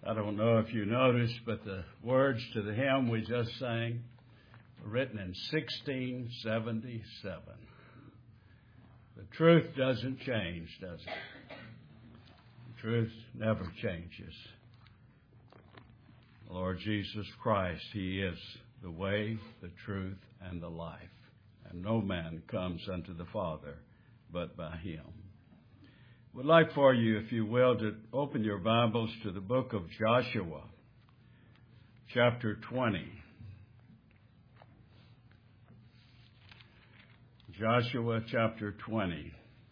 I don't know if you noticed, but the words to the hymn we just sang were written in 1677. The truth doesn't change, does it? The truth never changes. The Lord Jesus Christ, He is the way, the truth, and the life. And no man comes unto the Father but by Him. Would like for you, if you will, to open your Bibles to the book of Joshua, chapter 20. Joshua chapter 20.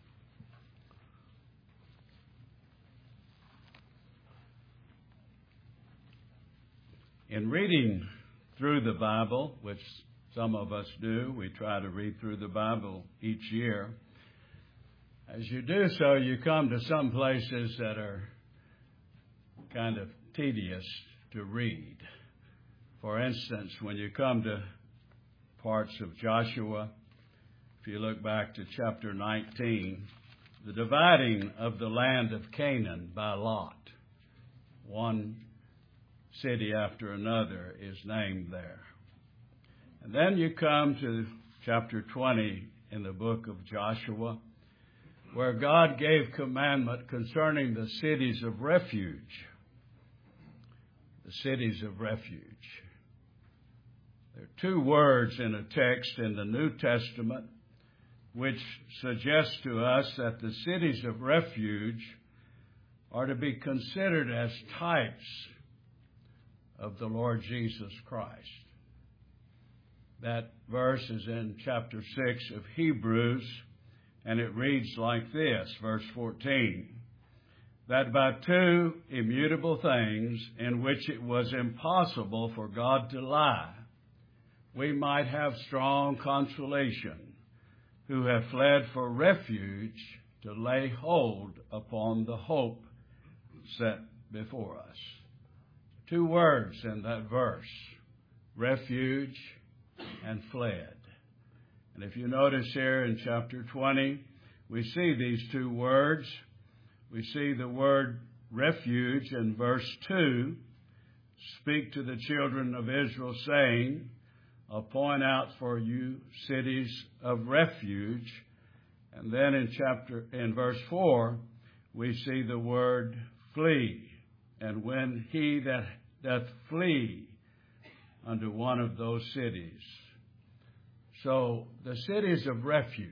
In reading through the Bible, which some of us do, we try to read through the Bible each year. As you do so, you come to some places that are kind of tedious to read. For instance, when you come to parts of Joshua, if you look back to chapter 19, the dividing of the land of Canaan by Lot, one city after another is named there. And then you come to chapter 20 in the book of Joshua, where God gave commandment concerning the cities of refuge. The cities of refuge. There are two words in a text in the New Testament which suggest to us that the cities of refuge are to be considered as types of the Lord Jesus Christ. That verse is in chapter 6 of Hebrews, and it reads like this, verse 14, that by two immutable things in which it was impossible for God to lie, we might have strong consolation, who have fled for refuge to lay hold upon the hope set before us. Two words in that verse, refuge and fled. And if you notice here in chapter 20, we see these two words. We see the word refuge in verse 2, speak to the children of Israel, saying, I'll point out for you cities of refuge. And then in verse 4, we see the word flee. And when he that doth flee unto one of those cities. So the cities of refuge,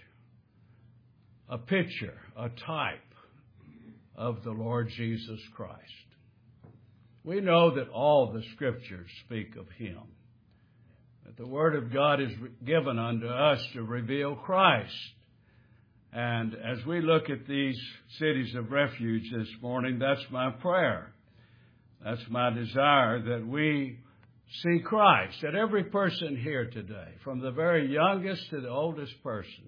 a picture, a type of the Lord Jesus Christ. We know that all the Scriptures speak of Him. That the Word of God is given unto us to reveal Christ. And as we look at these cities of refuge this morning, that's my prayer. That's my desire, that we see Christ, that every person here today, from the very youngest to the oldest person,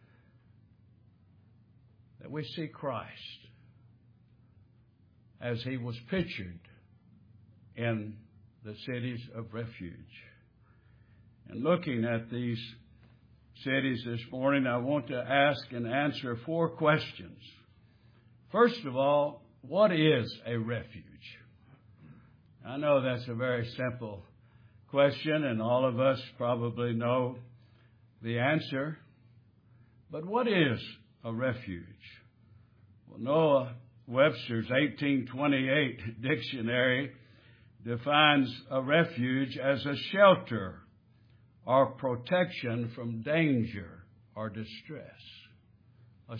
that we see Christ as He was pictured in the cities of refuge. And looking at these cities this morning, I want to ask and answer 4 questions. First of all, what is a refuge? I know that's a very simple question, and all of us probably know the answer. But what is a refuge? Well, Noah Webster's 1828 dictionary defines a refuge as a shelter or protection from danger or distress. A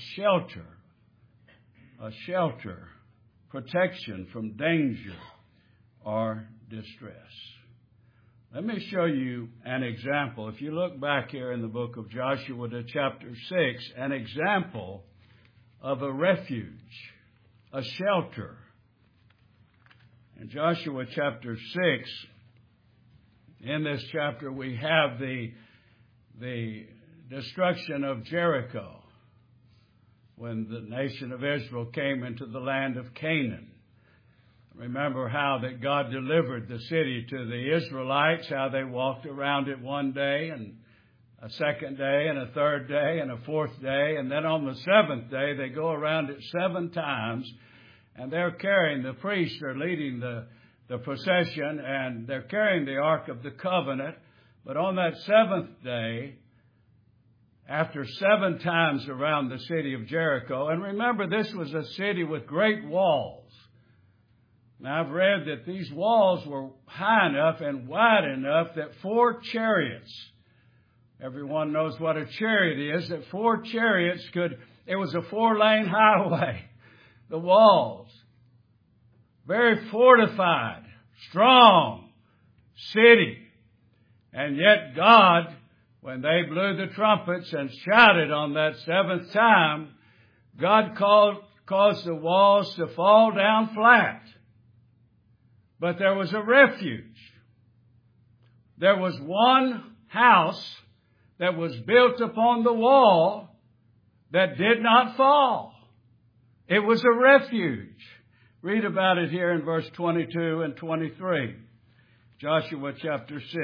shelter, protection from danger or distress. Let me show you an example. If you look back here in the book of Joshua to chapter 6, an example of a refuge, a shelter. In Joshua chapter 6, in this chapter we have the destruction of Jericho when the nation of Israel came into the land of Canaan. Remember how that God delivered the city to the Israelites, how they walked around it one day and a second day and a third day and a fourth day. And then on the seventh day, they go around it 7 times. and the priests are leading the procession, and they're carrying the Ark of the Covenant. But on that seventh day, after 7 times around the city of Jericho, and remember, this was a city with great walls. Now, I've read that these walls were high enough and wide enough that 4 chariots, everyone knows what a chariot is, that 4 chariots it was a 4-lane highway, the walls. Very fortified, strong city. And yet God, when they blew the trumpets and shouted on that 7th time, God caused the walls to fall down flat. But there was a refuge. There was one house that was built upon the wall that did not fall. It was a refuge. Read about it here in verse 22 and 23. Joshua chapter 6.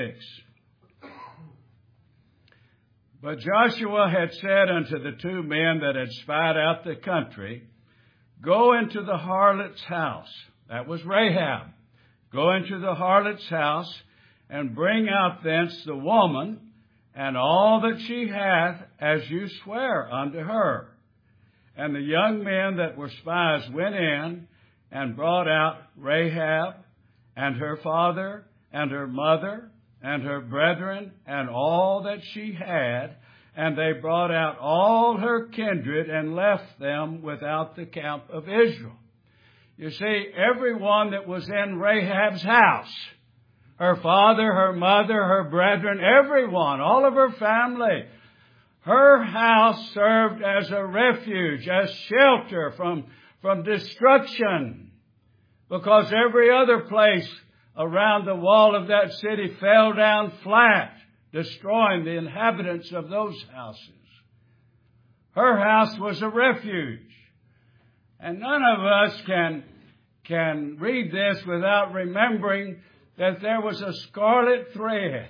But Joshua had said unto the 2 men that had spied out the country, Go into the harlot's house. That was Rahab. Go into the harlot's house, and bring out thence the woman, and all that she hath, as you swear unto her. And the young men that were spies went in, and brought out Rahab, and her father, and her mother, and her brethren, and all that she had, and they brought out all her kindred, and left them without the camp of Israel. You see, everyone that was in Rahab's house, her father, her mother, her brethren, everyone, all of her family, her house served as a refuge, as shelter from destruction, because every other place around the wall of that city fell down flat, destroying the inhabitants of those houses. Her house was a refuge. And none of us can read this without remembering that there was a scarlet thread.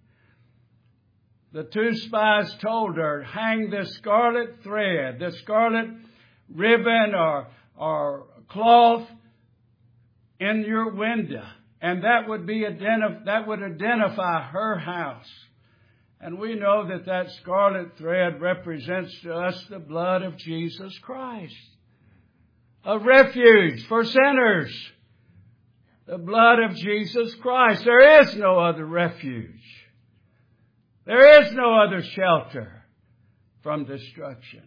The 2 spies told her, hang the scarlet thread, the scarlet ribbon or cloth in your window. And that would identify her house. And we know that scarlet thread represents to us the blood of Jesus Christ. A refuge for sinners. The blood of Jesus Christ. There is no other refuge. There is no other shelter from destruction.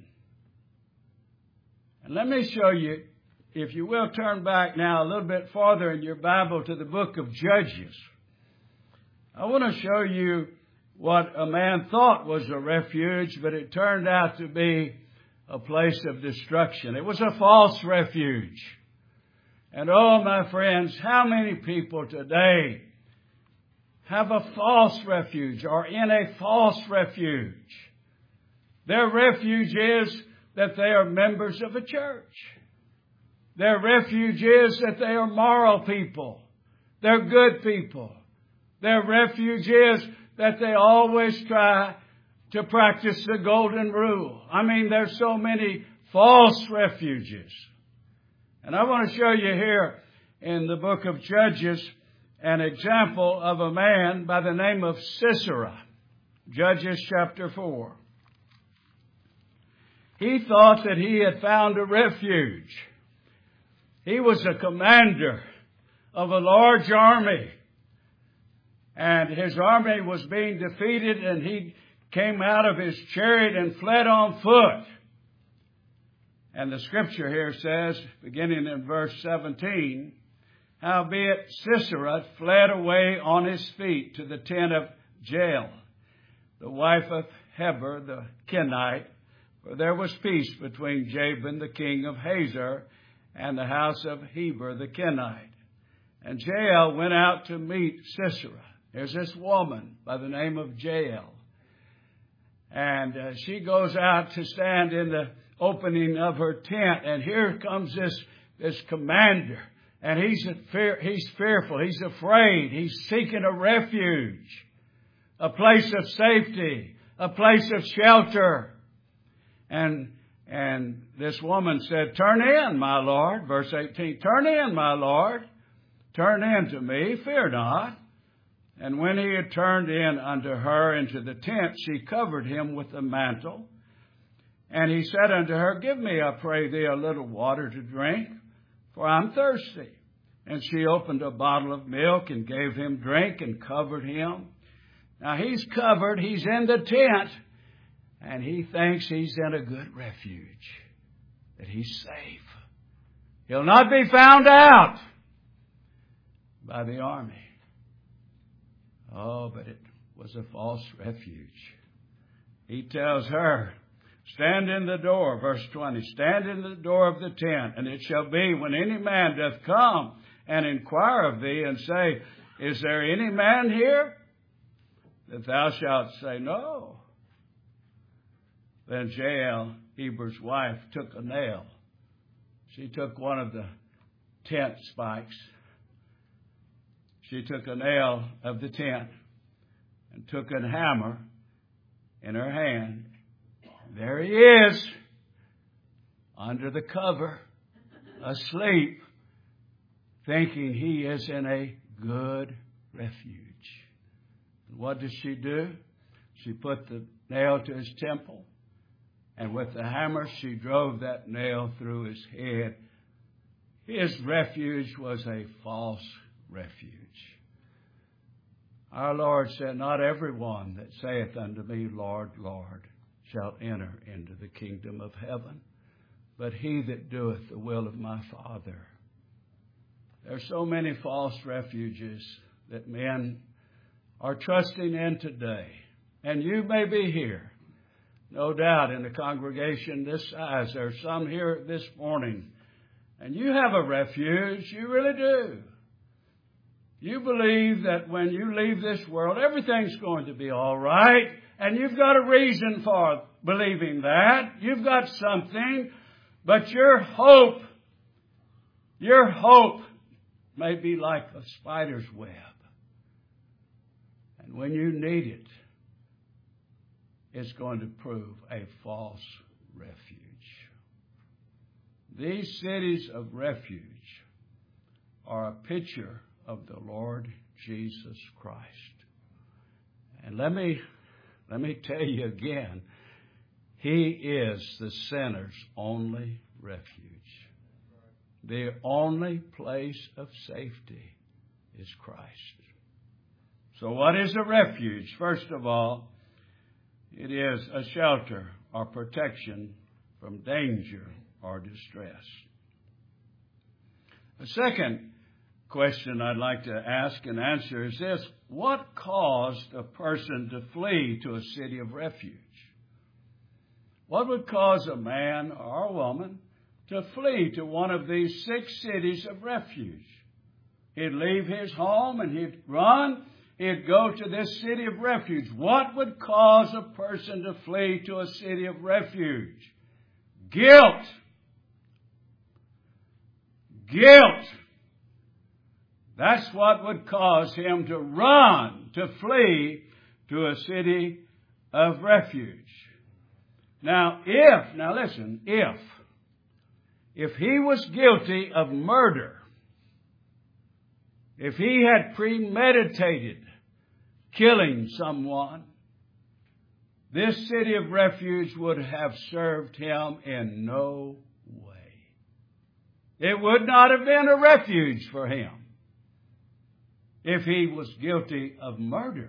And let me show you, if you will turn back now a little bit farther in your Bible to the book of Judges. I want to show you what a man thought was a refuge, but it turned out to be a place of destruction. It was a false refuge. And oh, my friends, how many people today have a false refuge or in a false refuge? Their refuge is that they are members of a church. Their refuge is that they are moral people. They're good people. Their refuge is that they always try to practice the golden rule. I mean, there's so many false refuges. And I want to show you here in the book of Judges an example of a man by the name of Sisera. Judges chapter 4. He thought that he had found a refuge. He was a commander of a large army. And his army was being defeated, and he came out of his chariot and fled on foot. And the scripture here says, beginning in verse 17, howbeit Sisera fled away on his feet to the tent of Jael, the wife of Heber the Kenite, for there was peace between Jabin the king of Hazor and the house of Heber the Kenite. And Jael went out to meet Sisera. There's this woman by the name of Jael. And she goes out to stand in the opening of her tent. And here comes this commander. And he's fearful. He's afraid. He's seeking a refuge, a place of safety, a place of shelter. And And this woman said, "Turn in, my Lord." Verse 18, "Turn in, my Lord. Turn in to me, fear not." And when he had turned in unto her into the tent, she covered him with the mantle. And he said unto her, "Give me, I pray thee, a little water to drink, for I'm thirsty." And she opened a bottle of milk and gave him drink and covered him. Now he's covered, he's in the tent, and he thinks he's in a good refuge, that he's safe. He'll not be found out by the army. Oh, but it was a false refuge. He tells her, "Stand in the door," verse 20, "Stand in the door of the tent, and it shall be when any man doth come and inquire of thee and say, Is there any man here? That thou shalt say, No." Then Jael, Heber's wife, took a nail. She took one of the tent spikes. She took a nail of the tent and took a hammer in her hand. There he is, under the cover, asleep, thinking he is in a good refuge. And what does she do? She put the nail to his temple, and with the hammer she drove that nail through his head. His refuge was a false refuge. Our Lord said, "Not everyone that saith unto me, Lord, Lord, shall enter into the kingdom of heaven, but he that doeth the will of my Father." There are so many false refuges that men are trusting in today. And you may be here. No doubt in a congregation this size, there are some here this morning. And you have a refuge. You really do. You believe that when you leave this world, everything's going to be all right. And you've got a reason for believing that. You've got something. But your hope may be like a spider's web. And when you need it, it's going to prove a false refuge. These cities of refuge are a picture of the Lord Jesus Christ. And let me tell you again, he is the sinner's only refuge. The only place of safety is Christ. So what is a refuge? First of all, it is a shelter or protection from danger or distress. The second question I'd like to ask and answer is this: what caused a person to flee to a city of refuge? What would cause a man or a woman to flee to one of these 6 cities of refuge? He'd leave his home and he'd run. He'd go to this city of refuge. What would cause a person to flee to a city of refuge? Guilt. Guilt. That's what would cause him to run, to flee to a city of refuge. Now listen, if he was guilty of murder, if he had premeditated killing someone, this city of refuge would have served him in no way. It would not have been a refuge for him if he was guilty of murder.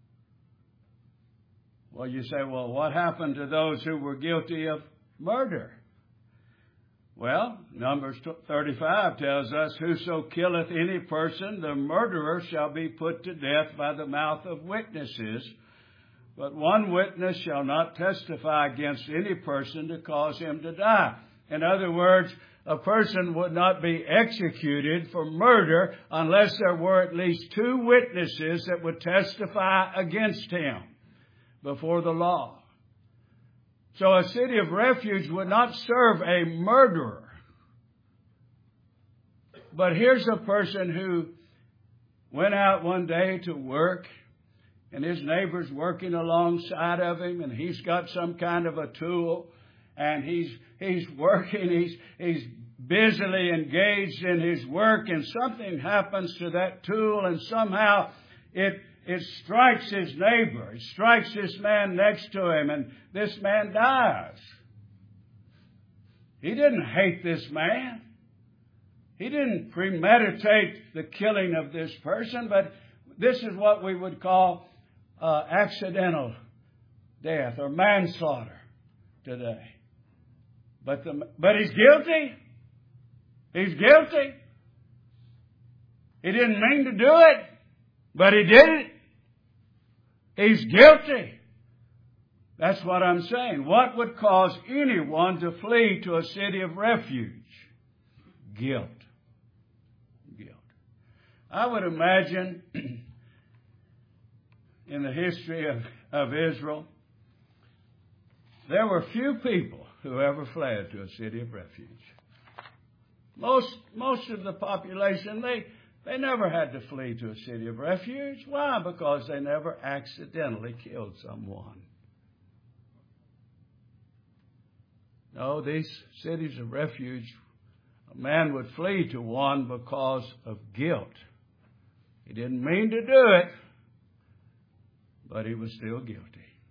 Well, you say, well, what happened to those who were guilty of murder? Well, Numbers 35 tells us, "Whoso killeth any person, the murderer shall be put to death by the mouth of witnesses. But one witness shall not testify against any person to cause him to die." In other words, a person would not be executed for murder unless there were at least 2 witnesses that would testify against him before the law. So a city of refuge would not serve a murderer. But here's a person who went out one day to work, and his neighbor's working alongside of him, and he's got some kind of a tool, and he's working, he's busily engaged in his work, and something happens to that tool, and somehow it strikes his neighbor. It strikes this man next to him, and this man dies. He didn't hate this man. He didn't premeditate the killing of this person, but this is what we would call accidental death or manslaughter today. But he's guilty. He's guilty. He didn't mean to do it, but he did it. He's guilty. That's what I'm saying. What would cause anyone to flee to a city of refuge? Guilt. Guilt. I would imagine in the history of Israel, there were few people who ever fled to a city of refuge. Most of the population, they never had to flee to a city of refuge. Why? Because they never accidentally killed someone. No, these cities of refuge, a man would flee to one because of guilt. He didn't mean to do it, but he was still guilty.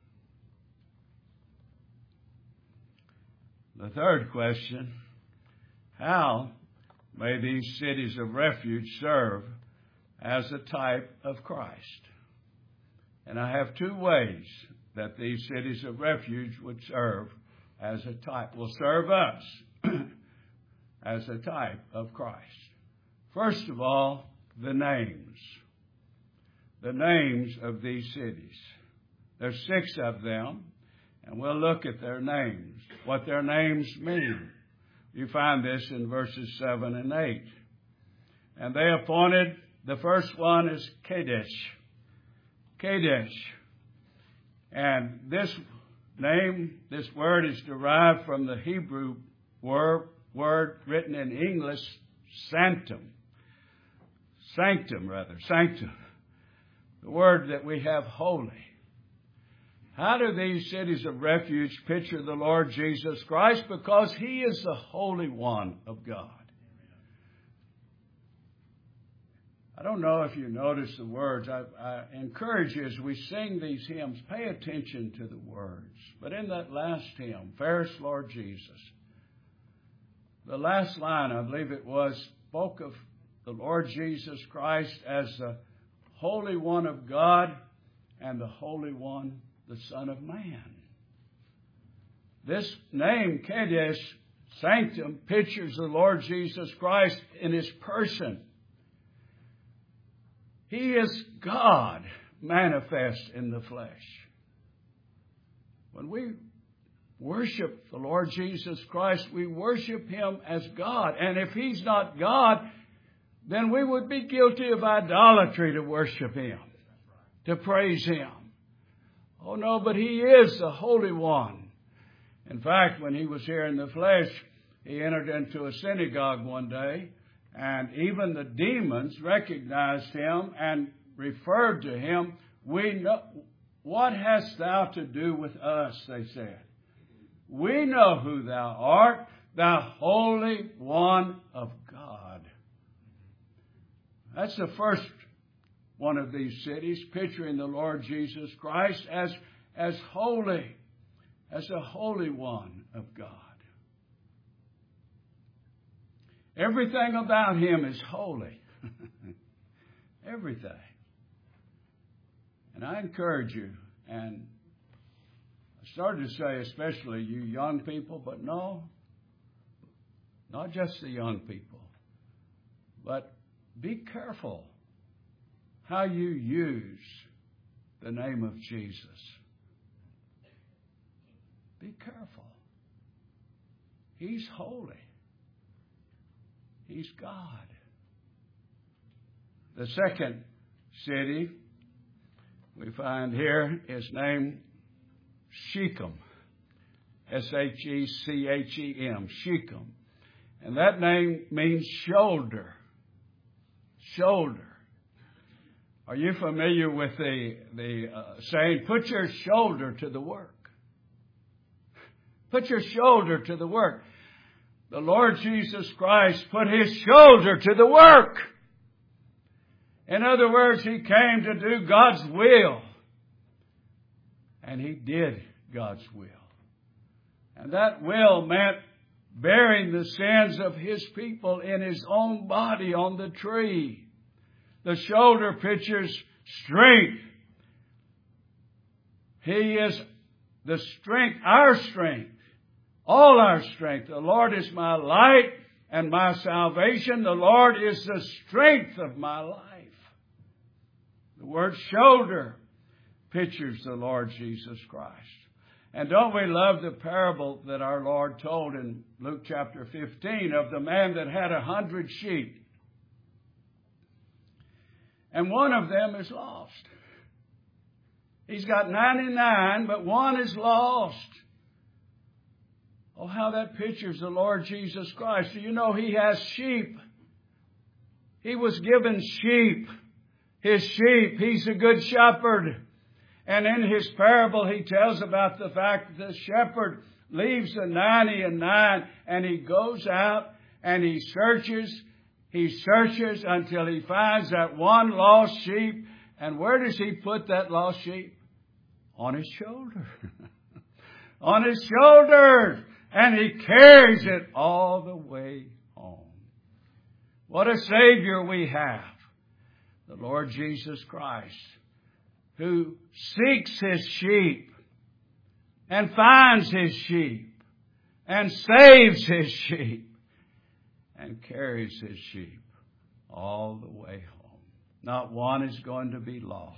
The third question, how may these cities of refuge serve as a type of Christ? And I have two ways that these cities of refuge would serve as a type, will serve us as a type of Christ. First of all, the names. The names of these cities. There's 6 of them, and we'll look at their names, what their names mean. You find this in verses 7 and 8. And they appointed, the first one is Kadesh. Kadesh. And this name, this word is derived from the Hebrew word written in English, sanctum. Sanctum. The word that we have holy. How do these cities of refuge picture the Lord Jesus Christ? Because He is the Holy One of God. I don't know if you notice the words. I encourage you as we sing these hymns, pay attention to the words. But in that last hymn, Fairest Lord Jesus, the last line, I believe it was, spoke of the Lord Jesus Christ as the Holy One of God and the Holy One, the Son of Man. This name, Kadesh, sanctum, pictures the Lord Jesus Christ in His person. He is God manifest in the flesh. When we worship the Lord Jesus Christ, we worship Him as God. And if He's not God, then we would be guilty of idolatry to worship Him, to praise Him. Oh no, but He is the Holy One. In fact, when He was here in the flesh, He entered into a synagogue one day, and even the demons recognized Him and referred to Him. We know, what hast thou to do with us, they said. We know who thou art, thou Holy One of God. That's the first one of these cities, picturing the Lord Jesus Christ as holy, as the Holy One of God. Everything about Him is holy. Everything. And I encourage you, and I started to say especially you young people, but no, not just the young people, but be careful how you use the name of Jesus. Be careful. He's holy. He's God. The second city we find here is named Shechem. Shechem. Shechem. And that name means shoulder. Shoulder. Are you familiar with the saying, put your shoulder to the work? Put your shoulder to the work. The Lord Jesus Christ put His shoulder to the work. In other words, He came to do God's will. And He did God's will. And that will meant bearing the sins of His people in His own body on the tree. The shoulder pictures strength. He is the strength, our strength, all our strength. The Lord is my light and my salvation. The Lord is the strength of my life. The word shoulder pictures the Lord Jesus Christ. And don't we love the parable that our Lord told in Luke chapter 15 of the man that had 100 sheep. And one of them is lost. He's got 99, but one is lost. Oh, how that pictures the Lord Jesus Christ. Do you know He has sheep? He was given sheep. His sheep. He's a good shepherd. And in His parable, He tells about the fact that the shepherd leaves the 99 and he goes out and he searches. He searches until he finds that one lost sheep. And where does He put that lost sheep? On His shoulder. On His shoulder. And He carries it all the way home. What a Savior we have. The Lord Jesus Christ, who seeks His sheep and finds His sheep and saves His sheep and carries His sheep all the way home. Not one is going to be lost.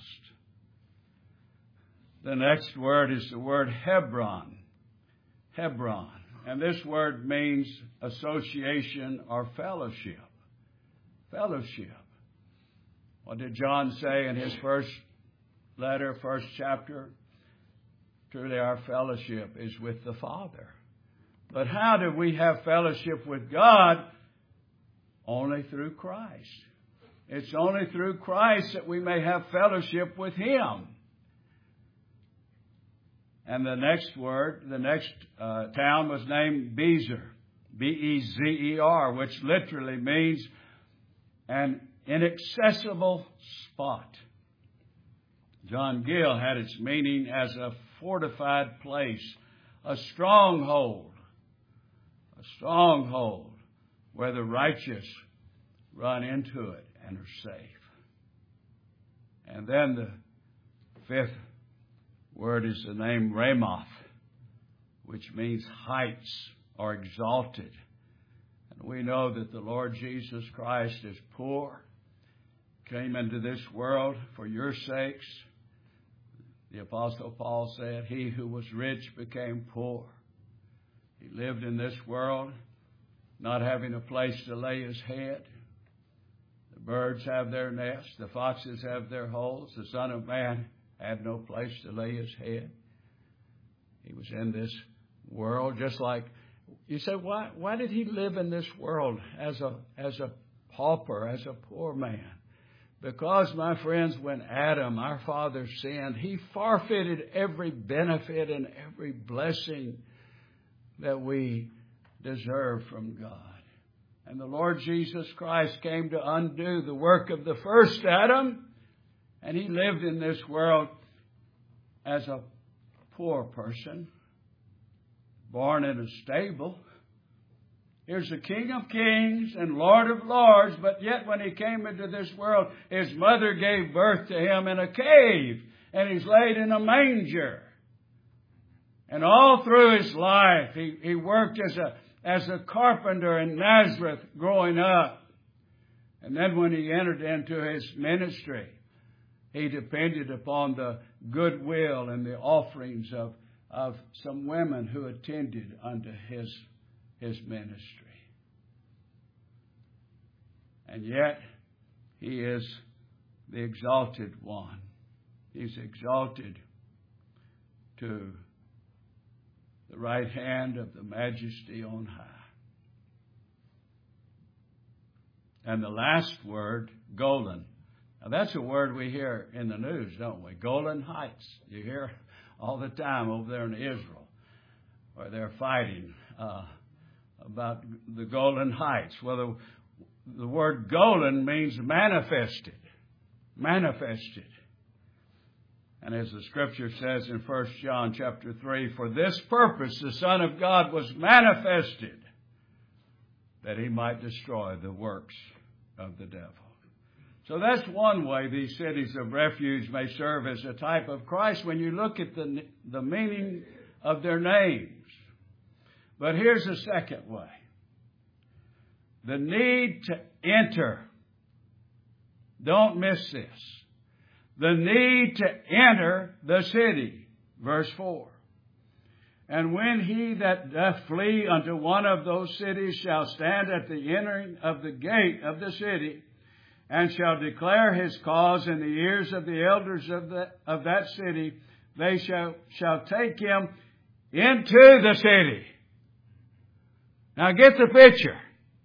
The next word is the word Hebron. Hebron. And this word means association or fellowship. Fellowship. What did John say in his first letter, first chapter? Truly our fellowship is with the Father. But how do we have fellowship with God? Only through Christ. It's only through Christ that we may have fellowship with Him. And the next word, the next town was named Bezer. B-E-Z-E-R, which literally means an inaccessible spot. John Gill had its meaning as a fortified place, a stronghold where the righteous run into it and are safe. And then the fifth word is the name Ramoth, which means heights or exalted. And we know that the Lord Jesus Christ is poor, came into this world for your sakes. The Apostle Paul said, He who was rich became poor. He lived in this world not having a place to lay His head. The birds have their nests. The foxes have their holes. The Son of Man had no place to lay His head. He was in this world just like, you say, why did He live in this world as a pauper, as a poor man? Because, my friends, when Adam, our father, sinned, he forfeited every benefit and every blessing that we deserve from God. And the Lord Jesus Christ came to undo the work of the first Adam, and He lived in this world as a poor person, born in a stable. Here's the King of Kings and Lord of Lords, but yet when He came into this world, His mother gave birth to Him in a cave, and He's laid in a manger. And all through His life, He worked as a carpenter in Nazareth growing up. And then when He entered into His ministry, He depended upon the goodwill and the offerings of some women who attended unto His ministry. And yet, He is the exalted one. He's exalted to the right hand of the Majesty on high. And the last word, Golan. Now that's a word we hear in the news, don't we? Golan Heights. You hear all the time over there in Israel. where they're fighting about the Golan Heights. Well, the word Golan means manifested. Manifested. And as the Scripture says in 1 John chapter 3, for this purpose the Son of God was manifested, that He might destroy the works of the devil. So that's one way these cities of refuge may serve as a type of Christ when you look at the meaning of their names. But here's a second way. The need to enter. Don't miss this. The need to enter the city. Verse 4. And when he that doth flee unto one of those cities shall stand at the entering of the gate of the city, and shall declare his cause in the ears of the elders of that city, they shall take him into the city. Now get the picture.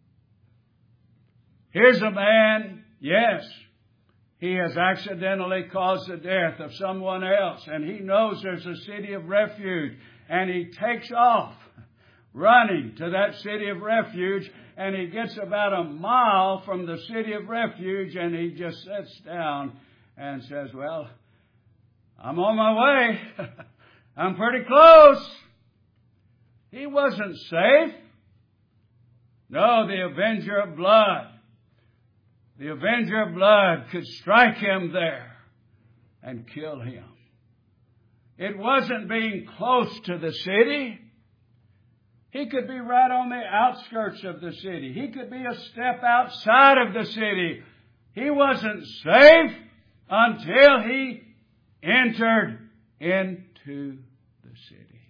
Here's a man, yes, he has accidentally caused the death of someone else, and he knows there's a city of refuge, and he takes off running to that city of refuge, and he gets about a mile from the city of refuge, and he just sits down and says, well, I'm on my way. I'm pretty close. He wasn't safe. No, the avenger of blood. The avenger of blood could strike him there and kill him. It wasn't being close to the city. He could be right on the outskirts of the city. He could be a step outside of the city. He wasn't safe until he entered into the city.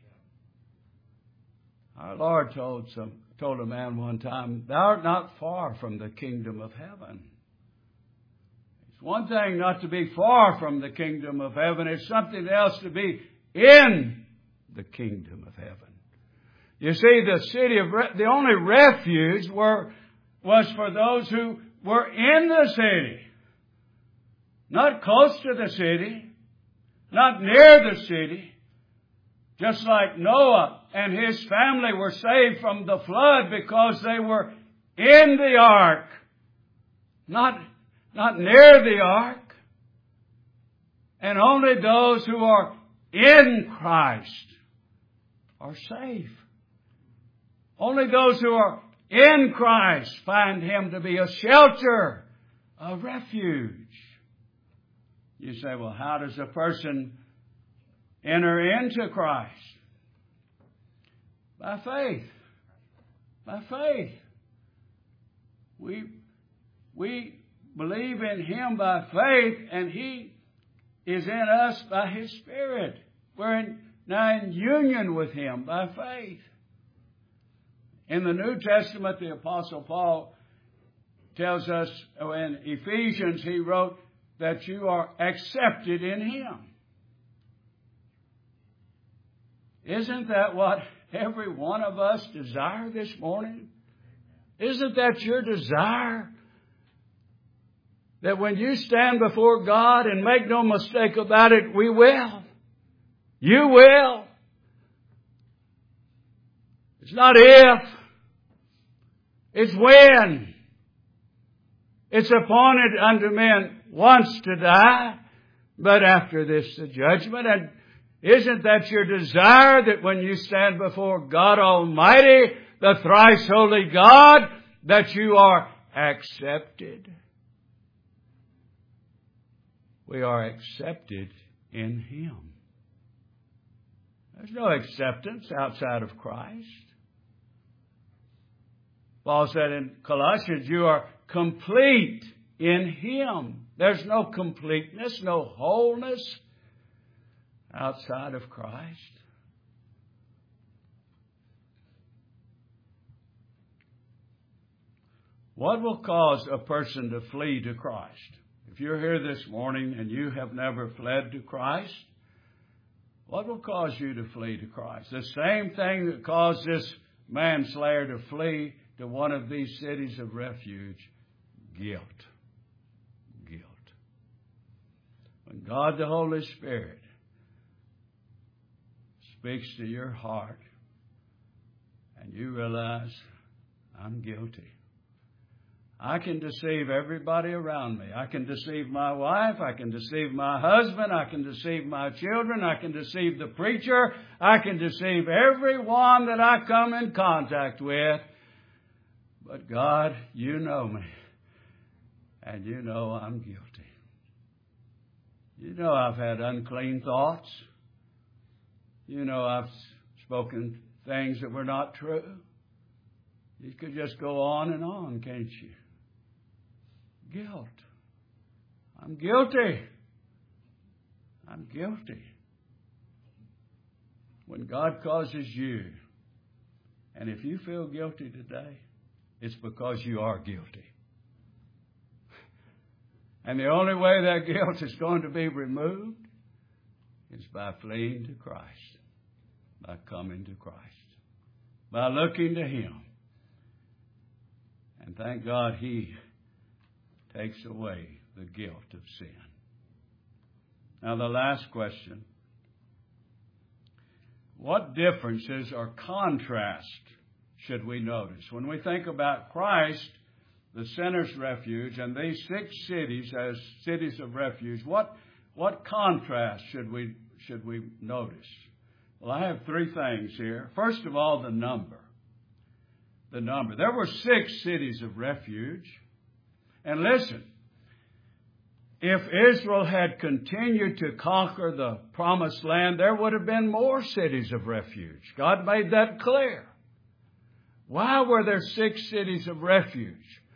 Our Lord told a man one time, thou art not far from the kingdom of heaven. It's one thing not to be far from the kingdom of heaven. It's something else to be in the kingdom of heaven. You see, the only refuge was for those who were in the city. Not close to the city. Not near the city. Just like Noah and his family were saved from the flood because they were in the ark. Not near the ark. And only those who are in Christ are safe. Only those who are in Christ find Him to be a shelter, a refuge. You say, well, how does a person enter into Christ? By faith. By faith. We believe in Him by faith, and He is in us by His Spirit. We're now in union with Him by faith. In the New Testament, the Apostle Paul tells us, in Ephesians, he wrote that you are accepted in Him. Isn't that what every one of us desire this morning? Isn't that your desire? That when you stand before God, and make no mistake about it, we will. You will. It's not if. It's when. It's appointed unto men once to die, but after this the judgment. And isn't that your desire, that when you stand before God Almighty, the thrice holy God, that you are accepted? We are accepted in Him. There's no acceptance outside of Christ. Paul said in Colossians, you are complete in Him. There's no completeness, no wholeness outside of Christ. What will cause a person to flee to Christ? If you're here this morning and you have never fled to Christ, what will cause you to flee to Christ? The same thing that caused this manslayer to flee to one of these cities of refuge. Guilt. Guilt. When God the Holy Spirit speaks to your heart and you realize I'm guilty. I can deceive everybody around me. I can deceive my wife. I can deceive my husband. I can deceive my children. I can deceive the preacher. I can deceive everyone that I come in contact with. But God, you know me. And you know I'm guilty. You know I've had unclean thoughts. You know I've spoken things that were not true. You could just go on and on, can't you? Guilt. I'm guilty. I'm guilty. When God causes you, and if you feel guilty today, it's because you are guilty. And the only way that guilt is going to be removed is by fleeing to Christ, by coming to Christ, by looking to Him. And thank God He takes away the guilt of sin. Now the last question. What differences or contrast should we notice? When we think about Christ, the sinner's refuge, and these 6 cities as cities of refuge, what contrast should we notice? Well, I have 3 things here. First of all, the number. The number. There were 6 cities of refuge. And listen, if Israel had continued to conquer the promised land, there would have been more cities of refuge. God made that clear. Why were there 6 cities of refuge?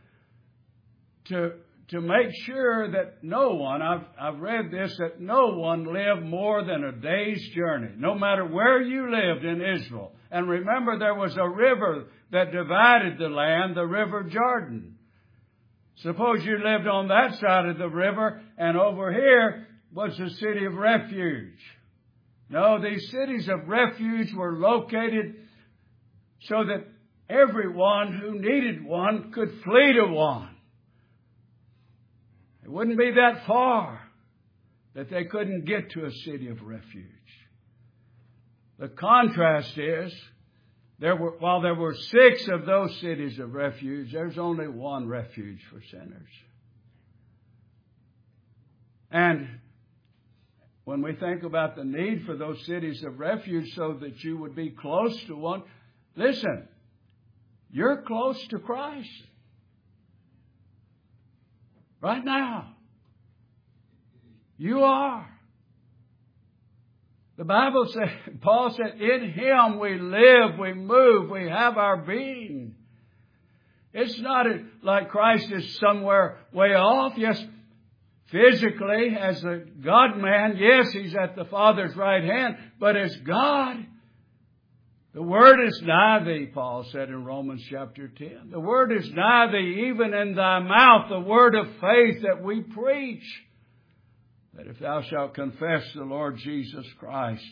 To make sure that no one, I've read this, that no one lived more than a day's journey, no matter where you lived in Israel. And remember, there was a river that divided the land, the River Jordan. Suppose you lived on that side of the river, and over here was the city of refuge. No, these cities of refuge were located so that everyone who needed one could flee to one. It wouldn't be that far that they couldn't get to a city of refuge. The contrast is, while there were 6 of those cities of refuge, there's only one refuge for sinners. And when we think about the need for those cities of refuge so that you would be close to one, listen, you're close to Christ. Right now. You are. The Bible said, Paul said, in Him we live, we move, we have our being. It's not like Christ is somewhere way off. Yes, physically, as a God-man, yes, He's at the Father's right hand. But as God, the Word is nigh thee, Paul said in Romans chapter 10. The Word is nigh thee, even in thy mouth, the word of faith that we preach. That if thou shalt confess the Lord Jesus Christ,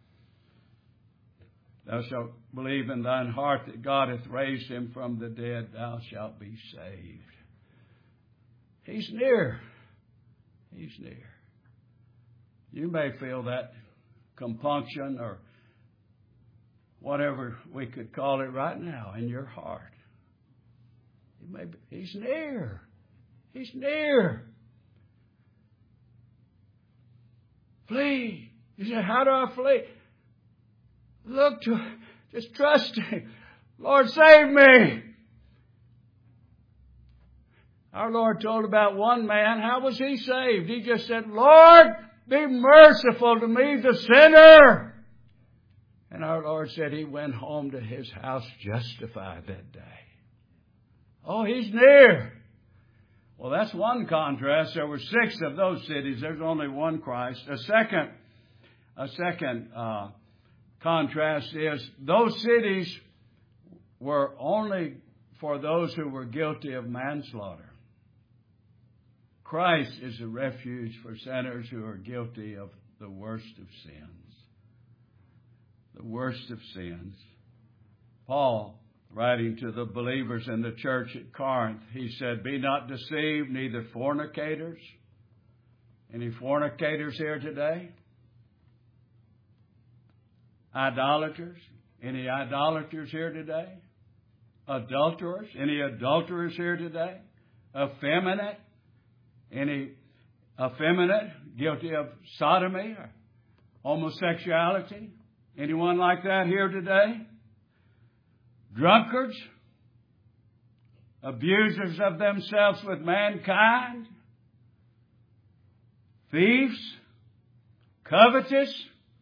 thou shalt believe in thine heart that God hath raised Him from the dead, thou shalt be saved. He's near. He's near. You may feel that compunction or whatever we could call it right now in your heart. He's near. He's near. Flee. You say, how do I flee? Look to, just trust Him. Lord, save me. Our Lord told about one man. How was he saved? He just said, Lord, be merciful to me, the sinner. And our Lord said he went home to his house justified that day. Oh, He's near. Well, that's one contrast. There were 6 of those cities. There's only one Christ. A second contrast is those cities were only for those who were guilty of manslaughter. Christ is a refuge for sinners who are guilty of the worst of sins. The worst of sins. Paul, writing to the believers in the church at Corinth, he said, be not deceived, neither fornicators. Any fornicators here today? Idolaters? Any idolaters here today? Adulterers? Any adulterers here today? Effeminate? Any effeminate guilty of sodomy or homosexuality? Anyone like that here today? Drunkards? Abusers of themselves with mankind? Thieves? Covetous?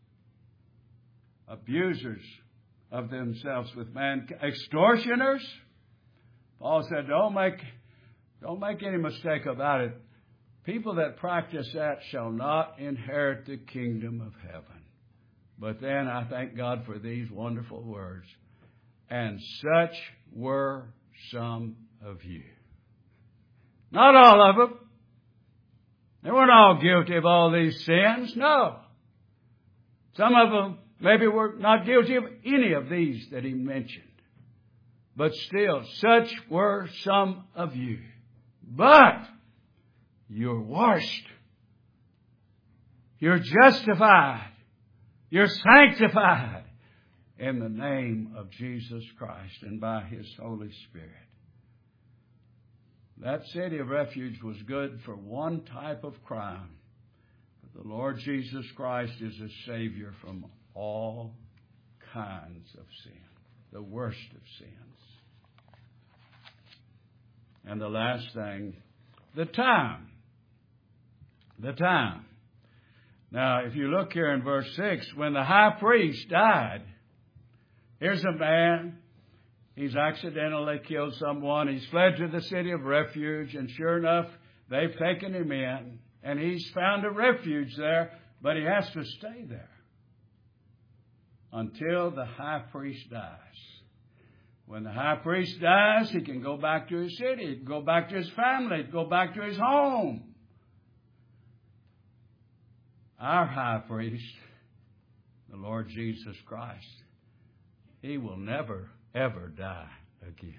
Abusers of themselves with mankind? Extortioners? Paul said, don't make any mistake about it. People that practice that shall not inherit the kingdom of heaven. But then I thank God for these wonderful words. And such were some of you. Not all of them. They weren't all guilty of all these sins. No. Some of them maybe were not guilty of any of these that he mentioned. But still, such were some of you. But you're washed. You're justified. You're sanctified in the name of Jesus Christ and by His Holy Spirit. That city of refuge was good for one type of crime. But the Lord Jesus Christ is a Savior from all kinds of sin, the worst of sins. And the last thing, the time. The time. Now, if you look here in verse 6, when the high priest died, here's a man. He's accidentally killed someone. He's fled to the city of refuge, and sure enough, they've taken him in, and he's found a refuge there, but he has to stay there until the high priest dies. When the high priest dies, he can go back to his city, he can go back to his family, he can go back to his home. Our high priest, the Lord Jesus Christ, He will never, ever die again.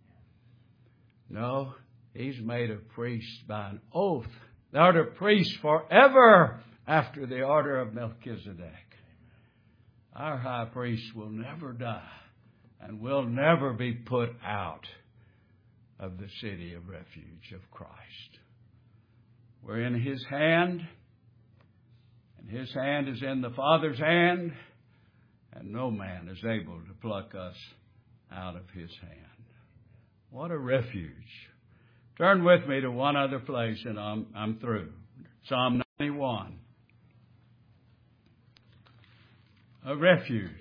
No, He's made a priest by an oath. Thou art a priest forever after the order of Melchizedek. Our high priest will never die and will never be put out of the city of refuge of Christ. We're in His hand, and His hand is in the Father's hand, and no man is able to pluck us out of His hand. What a refuge. Turn with me to one other place and I'm through. Psalm 91. A refuge.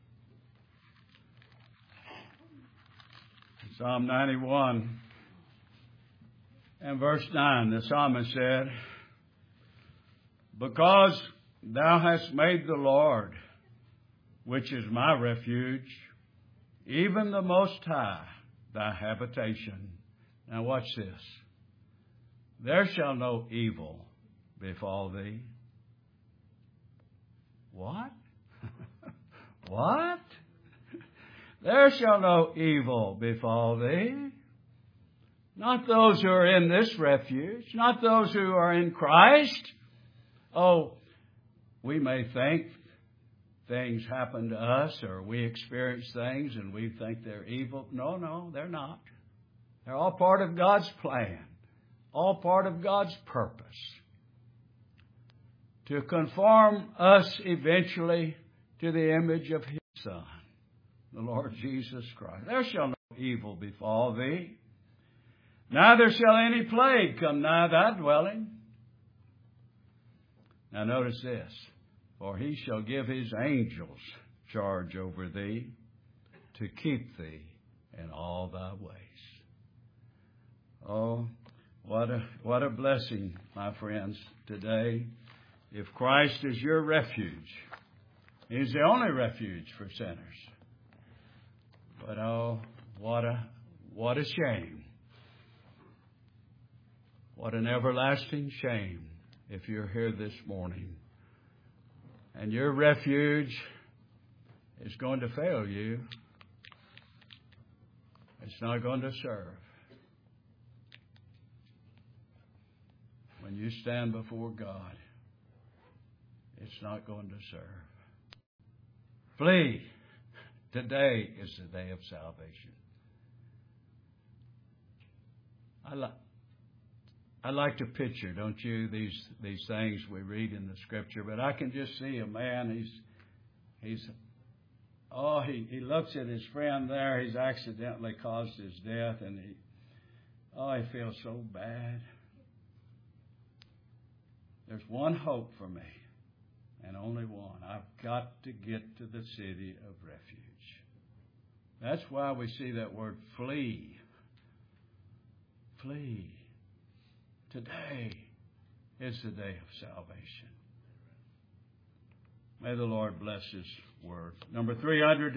Psalm 91 and verse 9, the psalmist said, because thou hast made the Lord, which is my refuge, even the Most High, thy habitation. Now watch this. There shall no evil befall thee. What? What? There shall no evil befall thee. Not those who are in this refuge, not those who are in Christ. Oh, we may think things happen to us or we experience things and we think they're evil. No, they're not. They're all part of God's plan, all part of God's purpose to conform us eventually to the image of His Son, the Lord Jesus Christ. There shall no evil befall thee, neither shall any plague come nigh thy dwelling. Now notice this. For He shall give His angels charge over thee to keep thee in all thy ways. Oh, what a blessing, my friends, today. If Christ is your refuge, He's the only refuge for sinners. But oh, what a shame. What an everlasting shame if you're here this morning and your refuge is going to fail you. It's not going to serve. When you stand before God, it's not going to serve. Flee. Today is the day of salvation. I like to picture, don't you, these things we read in the Scripture. But I can just see a man. He looks at his friend there. He's accidentally caused his death, and he feels so bad. There's one hope for me, and only one. I've got to get to the city of refuge. That's why we see that word flee. Flee. Today is the day of salvation. May the Lord bless His word. Number 300.